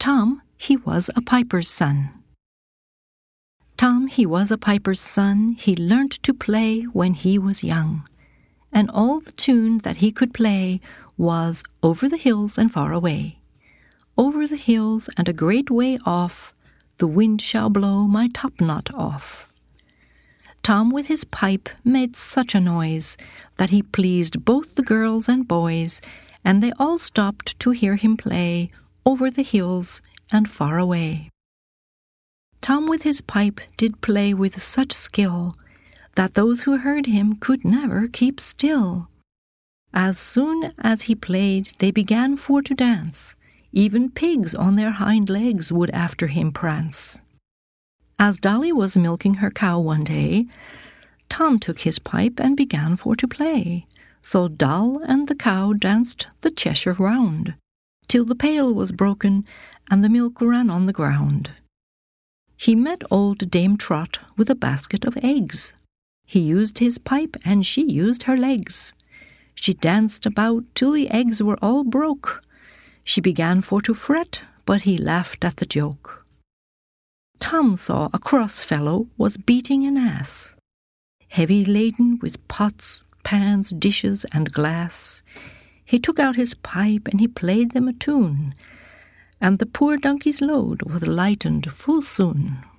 Tom, he was a piper's son. Tom, he was a piper's son. He learnt to play when he was young, and all the tune that he could play was "Over the hills and far away. Over the hills and a great way off, the wind shall blow my topknot off." Tom with his pipe made such a noise that he pleased both the girls and boys, and they all stopped to hear him play "Over the hills and far away." Tom with his pipe did play with such skill that those who heard him could never keep still. As soon as he played, they began for to dance. Even pigs on their hind legs would after him prance. As Dolly was milking her cow one day, Tom took his pipe and began for to play. So Doll and the cow danced the Cheshire round, till the pail was broken and the milk ran on the ground. He met old Dame Trot with a basket of eggs. He used his pipe and she used her legs. She danced about till the eggs were all broke. She began for to fret, but he laughed at the joke. Tom saw a cross fellow was beating an ass, heavy laden with pots, pans, dishes, and glass. He took out his pipe and he played them a tune, and the poor donkey's load was lightened full soon.